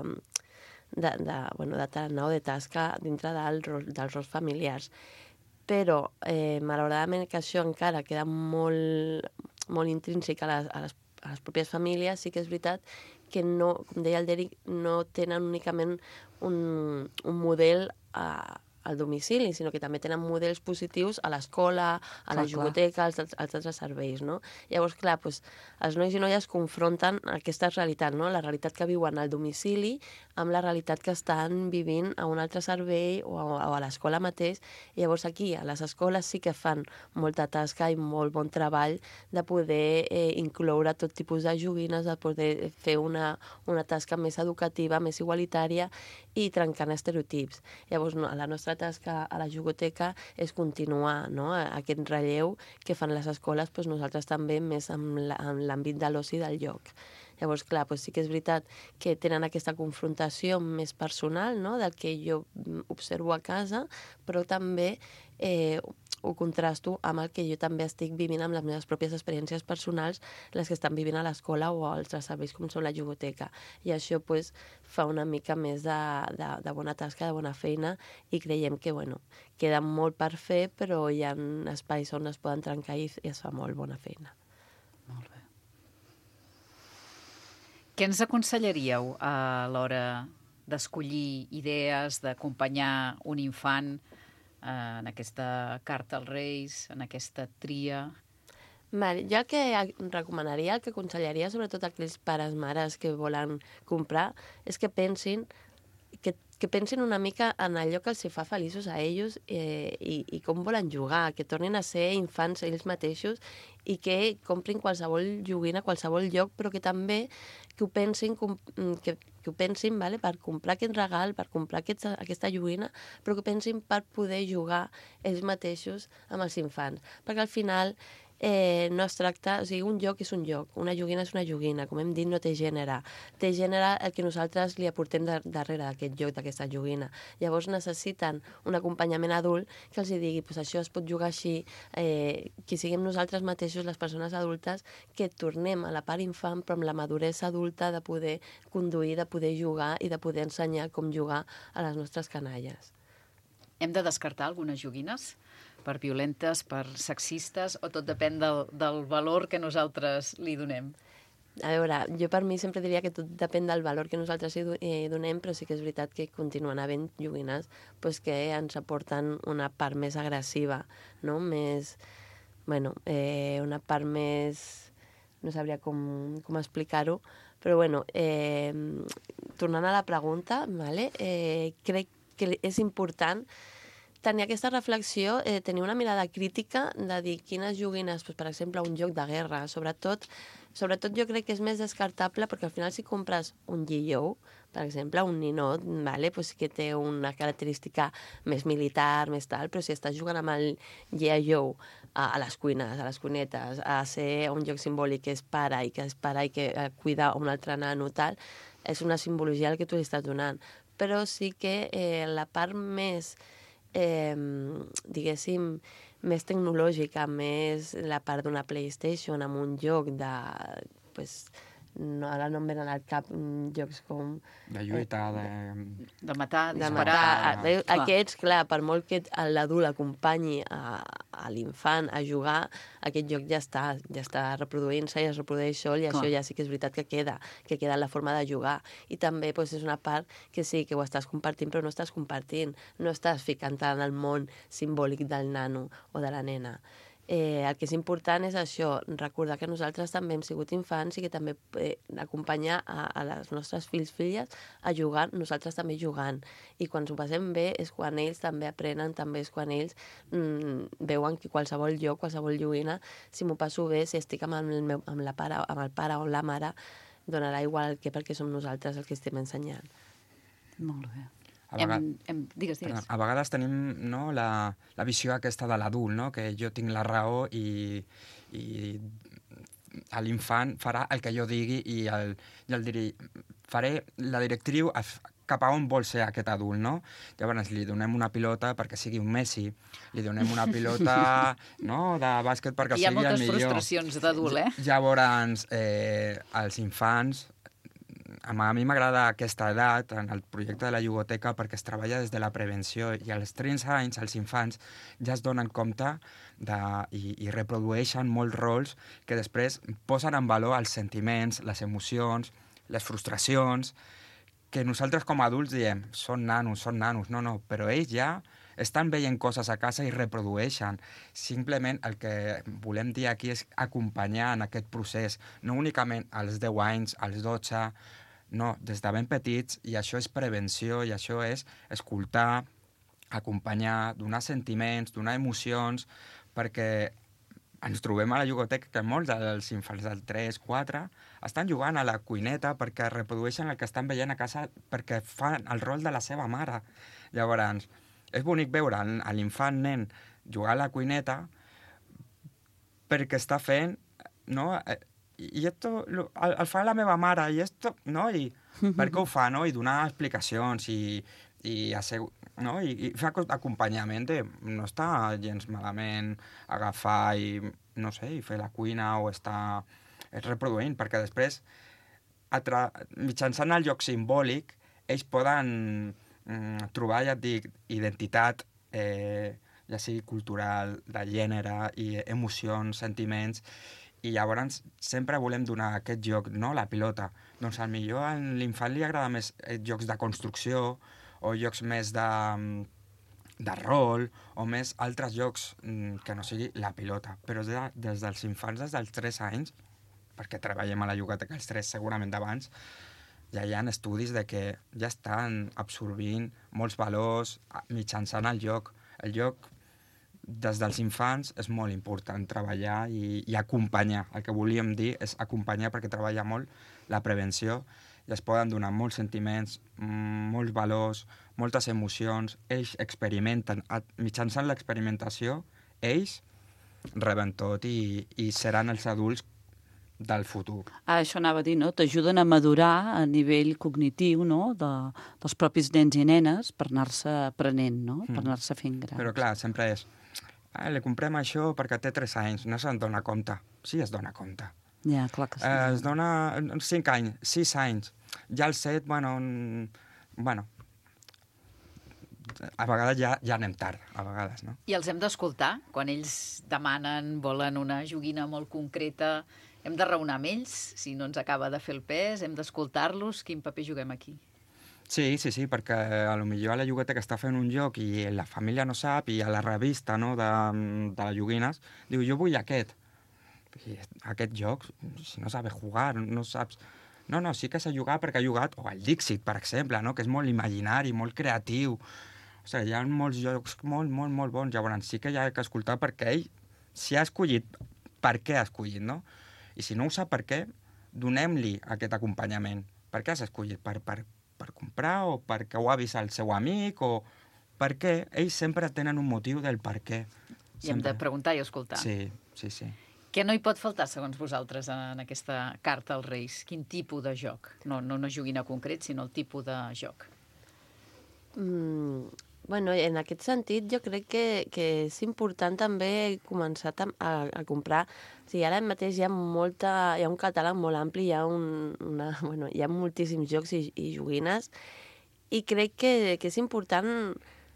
de, de, bueno, de tarannà o de tasca dintre del, dels rols familiars. Però, eh, malauradament, que això encara queda molt, molt intrínsec a les, a, les, a les pròpies famílies, sí que és veritat que, no, com deia el Derek, no tenen únicament un, un model a, al domicili, sinó que també tenen models positius a l'escola, a la jugoteca, als, als altres serveis, no? Llavors, clar, doncs, els nois i noies confronten aquesta realitat, no? La realitat que viuen al domicili amb la realitat que estan vivint a un altre servei o a, o a l'escola mateix. I llavors aquí, a les escoles, sí que fan molta tasca i molt bon treball de poder eh, incloure tot tipus de joguines, de poder fer una, una tasca més educativa, més igualitària i trencant estereotips. Llavors, no, la nostra tasca a la jugoteca és continuar, no?, aquest relleu que fan les escoles, doncs nosaltres també més en l'àmbit de l'oci del lloc. Llavors, clar, doncs sí que és veritat que tenen aquesta confrontació més personal, no?, del que jo observo a casa, però també eh, ho contrasto amb el que jo també estic vivint amb les meves pròpies experiències personals, les que estan vivint a l'escola o a altres serveis com són la jugoteca. I això pues, fa una mica més de, de, de bona tasca, de bona feina, i creiem que bueno, queda molt per fer, però hi ha espais on es poden trencar i es fa molt bona feina. Molt bé. Què ens aconsellaríeu a l'hora d'escollir idees, d'acompanyar un infant en aquesta carta als Reis, en aquesta tria? Vale, jo el que recomanaria, el que aconsellaria, sobretot a aquells pares, mares que volen comprar, és que pensin que que pensin una mica en allò que els fa feliços a ells eh, i, i com volen jugar, que tornin a ser infants ells mateixos i que comprin qualsevol joguina, qualsevol lloc, però que també que ho pensin, que, que ho pensin vale, per comprar aquest regal, per comprar aquest, aquesta joguina, però que pensin per poder jugar ells mateixos amb els infants. Perquè al final eh, no es tracta... O sigui, un joc és un joc, una joguina és una joguina, com hem dit, no té gènere. Té gènere el que nosaltres li aportem de, darrere d'aquest joc, d'aquesta joguina. Llavors necessiten un acompanyament adult que els digui, pues això es pot jugar així, eh, que siguem nosaltres mateixos, les persones adultes, que tornem a la part infant, però amb la maduresa adulta de poder conduir, de poder jugar i de poder ensenyar com jugar a les nostres canalles. Hem de descartar algunes joguines? Per violentes, per sexistes, o tot depèn del, del valor que nosaltres li donem? A veure, jo per mi sempre diria que tot depèn del valor que nosaltres hi donem, però sí que és veritat que continuen havent joguines pues, que ens aporten una part més agressiva, no? Més, bueno, eh, una part més... no sabria com, com explicar-ho, però bueno, eh, tornant a la pregunta, vale? eh, crec que és important tenir aquesta reflexió, eh, tenir una mirada crítica de dir quines joguines, doncs, per exemple, un joc de guerra, sobretot, sobretot jo crec que és més descartable perquè al final si compres un G-Joe, per exemple, un ninot, vale, pues sí que té una característica més militar, més tal, però si estàs jugant amb el G-Joe a, a les cuines, a les cuinetes, a ser un joc simbòlic que és pare i que és pare i que eh, cuida un altre nano, tal, és una simbologia el que tu li estàs donant. Però sí que eh, la part més... Eh, diguéssim, més tecnològica, més la part d'una PlayStation amb un joc de... Pues, no, ara no em venen al cap jocs com... De lluita, de... De matar, de disparar... matar. Aquests, clar, per molt que l'adult acompanyi a, a l'infant a jugar, aquest joc ja està, ja està reproduint-se i es reprodueix sol i clar. Això ja sí que és veritat que queda, que queda en la forma de jugar. I també pues, és una part que sí, que ho estàs compartint, però no estàs compartint, no estàs ficant-te en el món simbòlic del nano o de la nena. Eh, el que és important és això, recordar que nosaltres també hem sigut infants i que també eh, acompanyar a, a les nostres fills, filles a jugar, nosaltres també jugant. I quan s'ho passem bé és quan ells també aprenen, també és quan ells mm, veuen que qualsevol joc, qualsevol joguina, si m'ho passo bé, si estic amb el, meu, amb, la pare, amb el pare o la mare, donarà igual que perquè som nosaltres el que estem ensenyant. Molt bé. A, vegades, hem, hem, digues, digues. Perdó, a vegades tenim no, la, la visió aquesta de l'adult, no? Que jo tinc la raó i, i l'infant farà el que jo digui i el, i el diré, faré la directriu a, cap a on vol ser aquest adult, no? Llavors li donem una pilota perquè sigui un Messi, li donem una pilota no, de bàsquet perquè sigui el millor. Hi ha moltes frustracions d'adult, eh? Llavors, eh, els infants... A mi m'agrada aquesta edat en el projecte de la Jugoteca perquè es treballa des de la prevenció i als tretze anys els infants ja es donen compte de, i, i reprodueixen molts rols que després posen en valor els sentiments, les emocions, les frustracions, que nosaltres com a adults diem són nanos, són nanos, no, no, però ells ja estan veient coses a casa i reprodueixen. Simplement el que volem dir aquí és acompanyar en aquest procés, no únicament als deu anys, als dotze, no, des de ben petits, i això és prevenció, i això és escoltar, acompanyar, donar sentiments, donar emocions, perquè ens trobem a la Jugoteca que molts dels infants del tres, quatre estan jugant a la cuineta perquè reprodueixen el que estan veient a casa perquè fan el rol de la seva mare. Llavors, és bonic veure l'infant nen jugar a la cuineta perquè està fent, no? I esto lo, el, el fa la meva mare, i esto, no? I per què ho fa, no? I donar explicacions i, i, assegu, no? I, i fer acompanyament de, no està gens malament agafar i, no sé, i fer la cuina o estar reproduint, perquè després, atra, mitjançant el joc simbòlic, ells poden mm, trobar, ja et dic, identitat, eh, ja sigui cultural, de gènere, i emocions, sentiments, i llavors sempre volem donar aquest joc, no? La pilota. Doncs al millor a l'infant li agrada més jocs de construcció o jocs més de, de rol o més altres jocs que no sigui la pilota. Però de, des dels infants, des dels tres anys, perquè treballem a la Jugoteca els tres segurament d'abans, ja hi ha estudis de que ja estan absorbint molts valors mitjançant el joc. El joc, des dels infants, és molt important treballar i, i acompanyar. El que volíem dir és acompanyar perquè treballa molt la prevenció i es poden donar molts sentiments, molts valors, moltes emocions. Ells experimenten. Mitjançant l'experimentació, ells reben tot i, i seran els adults del futur. Ah, això anava a dir, no? T'ajuden a madurar a nivell cognitiu, no?, de, dels propis nens i nenes per anar-se aprenent, no?, per anar-se fent grans. Però clar, sempre és, ah, li comprem això perquè té tres anys, no se'n dona compte. Sí, es dona compte. Ja, clar que sí. Eh, es dona cinc anys, sis anys. Ja el set, bueno, bueno, a vegades ja, ja anem tard, a vegades, no? I els hem d'escoltar? Quan ells demanen, volen una joguina molt concreta, hem de raonar amb ells? Si no ens acaba de fer el pes, hem d'escoltar-los? Quin paper juguem aquí? Sí, sí, sí, perquè a lo millor a la llogatera està fent un joc i la família no sap, i a la revista, no, de, de les joguines, diu, jo vull aquest. I aquest joc, si no sabes jugar, no saps... No, no, sí que s'ha jugat perquè ha jugat, o el Dixit, per exemple, no?, que és molt imaginari, molt creatiu. O sigui, hi ha molts jocs molt, molt, molt bons. Llavors sí que hi ha que escoltar perquè ell si ha escollit, per què ha escollit, no? I si no ho sap per què, donem-li aquest acompanyament. Per què has escollit? Per, per, per comprar o perquè ho ha vist el seu amic o perquè ells sempre tenen un motiu del per què. I hem de preguntar i escoltar. Sí, sí, sí. Què no hi pot faltar, segons vosaltres, en aquesta carta als Reis? Quin tipus de joc? No, no una joguina concret, sinó el tipus de joc. Mm, bueno, en aquest sentit jo crec que, que és important també començar a, a, a comprar. O sigui, ara mateix hi ha, molta, hi ha un catàleg molt ampli, hi ha, un, una, bueno, hi ha moltíssims jocs i, i joguines, i crec que, que és important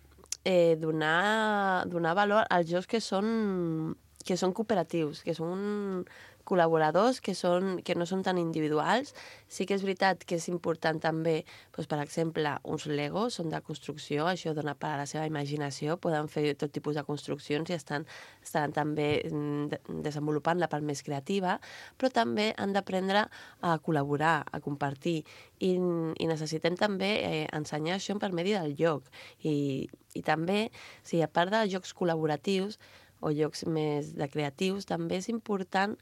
eh, donar, donar valor als jocs que són, que són cooperatius, que són col·laboradors, que, són, que no són tan individuals. Sí que és veritat que és important també, doncs, per exemple, uns Legos són de construcció, això dona per a la seva imaginació, poden fer tot tipus de construccions i estan, estan també desenvolupant la part més creativa, però també han d'aprendre a col·laborar, a compartir, i, i necessitem també eh, ensenyar això per medi del joc. I, i també, o sigui, a part de jocs col·laboratius, o jocs més de creatius, també és important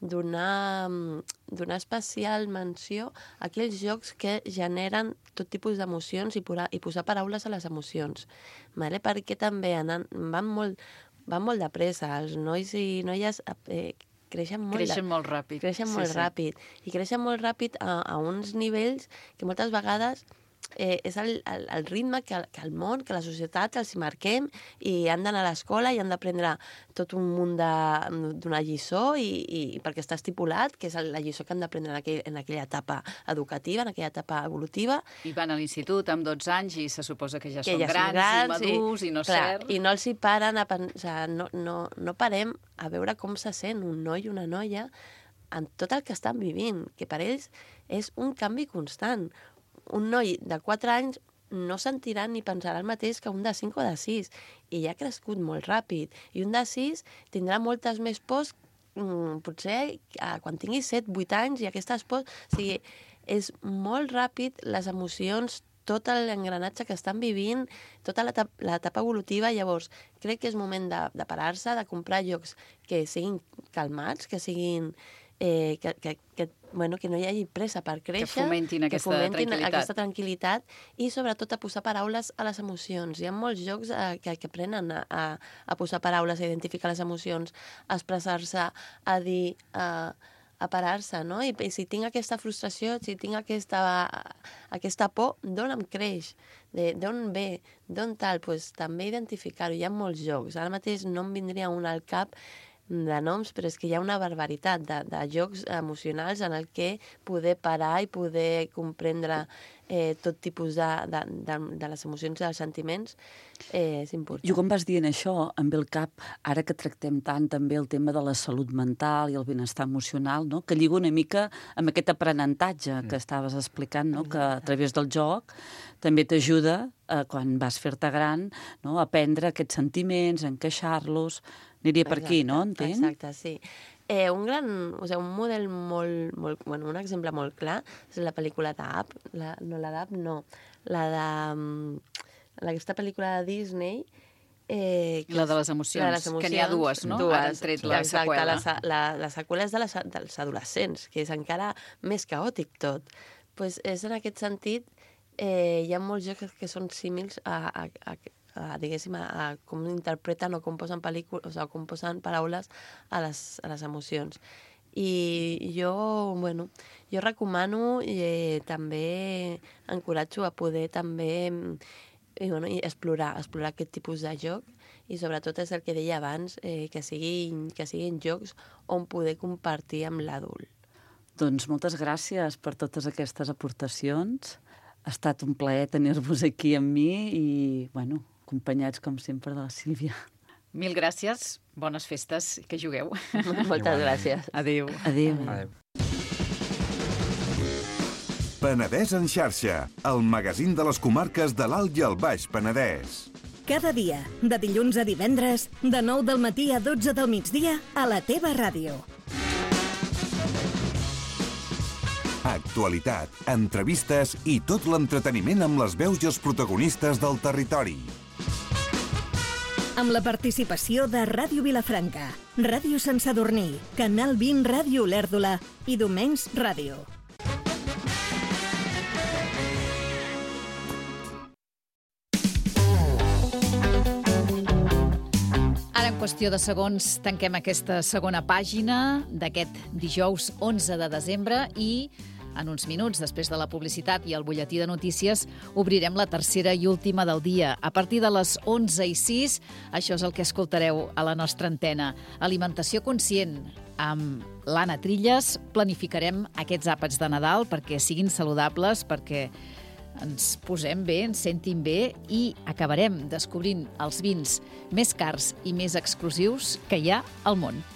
donar, donar especial menció a aquells jocs que generen tot tipus d'emocions i, i posar paraules a les emocions, vale? Perquè també anen, van, molt, van molt de pressa, els nois i noies eh, creixen molt, creixen molt ràpid. Creixen molt sí, ràpid. Sí. I creixen molt ràpid a, a uns nivells que moltes vegades Eh, és el, el, el ritme que el, que el món, que la societat els hi marquem, i han d'anar a l'escola i han d'aprendre tot un munt d'una lliçó i, i perquè està estipulat, que és la lliçó que han d'aprendre en, aquell, en aquella etapa educativa, en aquella etapa evolutiva. I van a l'institut amb dotze anys i se suposa que ja que són ja grans, grans i madurs i, i no clar, cert. I no els hi paren a pensar, no, no, no parem a veure com se sent un noi i una noia en tot el que estan vivint, que per ells és un canvi constant. Un noi de quatre anys no sentirà ni pensarà el mateix que un de cinc o de sis, i ja ha crescut molt ràpid. I un de sis tindrà moltes més pors, mmm, potser quan tingui set, vuit anys, i aquestes pors... O sigui, és molt ràpid les emocions, tot l'engranatge que estan vivint, tota l'etapa evolutiva. Llavors, crec que és moment de, de parar-se, de comprar jocs que siguin calmats, que siguin... Eh, que, que, que, bueno, que no hi hagi pressa per créixer, que fomentin, aquesta, que fomentin tranquil·litat. aquesta tranquil·litat, i sobretot a posar paraules a les emocions. Hi ha molts jocs eh, que, que aprenen a, a, a posar paraules, a identificar les emocions, a expressar-se, a dir, a, a parar-se, no? I, I si tinc aquesta frustració, si tinc aquesta, aquesta por, d'on em creix? D'on ve? D'on tal? Pues, també identificar-ho. Hi ha molts jocs. Ara mateix no em vindria un al cap de noms, però és que hi ha una barbaritat de, de jocs emocionals en el que poder parar i poder comprendre eh, tot tipus de, de, de, de les emocions i dels sentiments eh, és important. Jo quan vas dient això, em ve el cap, ara que tractem tant també el tema de la salut mental i el benestar emocional, no? Que lliga una mica amb aquest aprenentatge que estaves explicant, no? Que a través del joc també t'ajuda, eh, quan vas fer-te gran, no? A aprendre aquests sentiments, a encaixar-los. Aniria per aquí, no? Entenc? Exacte, sí. Eh, un gran, o sigui, un model molt, molt, bueno, un exemple molt clar és la pel·lícula d'Up, la, no la d'Up, no, la de... aquesta pel·lícula de Disney, Eh, la de les emocions, la de les emocions, que n'hi ha dues, no? Dues. Ara han tret la Exacte, seqüela. La, la, la seqüela és de les, dels adolescents, que és encara més caòtic tot. Pues és en aquest sentit, eh, hi ha molts jocs que són símils a, a, a, a, diguéssim, a, a com interpreten o com posen, pel·lícules, o sigui, com posen paraules a les, a les emocions. I jo, bueno, jo recomano i eh, també encoratjo a poder també i, bueno, i explorar, explorar aquest tipus de joc i sobretot és el que deia abans, eh, que, siguin, que siguin jocs on poder compartir amb l'adult. Doncs moltes gràcies per totes aquestes aportacions. Ha estat un plaer tenir-vos aquí amb mi i, bueno, acompanyats, com sempre, de la Sílvia. Mil gràcies, bones festes, que jugueu. Moltes gràcies. Adéu. Adéu. Adéu. Penedès en xarxa, el magazín de les comarques de l'Alt i el Baix Penedès. Cada dia, de dilluns a divendres, de nou del matí a dotze del migdia, a la teva ràdio. Actualitat, entrevistes i tot l'entreteniment amb les veus i els protagonistes del territori. Amb la participació de Ràdio Vilafranca, Ràdio Sant Sadurní, Canal vint Ràdio Olèrdola i Domenys Ràdio. Ara, en qüestió de segons, tanquem aquesta segona pàgina d'aquest dijous onze de desembre i en uns minuts, després de la publicitat i el butlletí de notícies, obrirem la tercera i última del dia. A partir de les onze i sis, això és el que escoltareu a la nostra antena. Alimentació conscient. Amb l'Anna Trilles planificarem aquests àpats de Nadal perquè siguin saludables, perquè ens posem bé, ens sentim bé i acabarem descobrint els vins més cars i més exclusius que hi ha al món.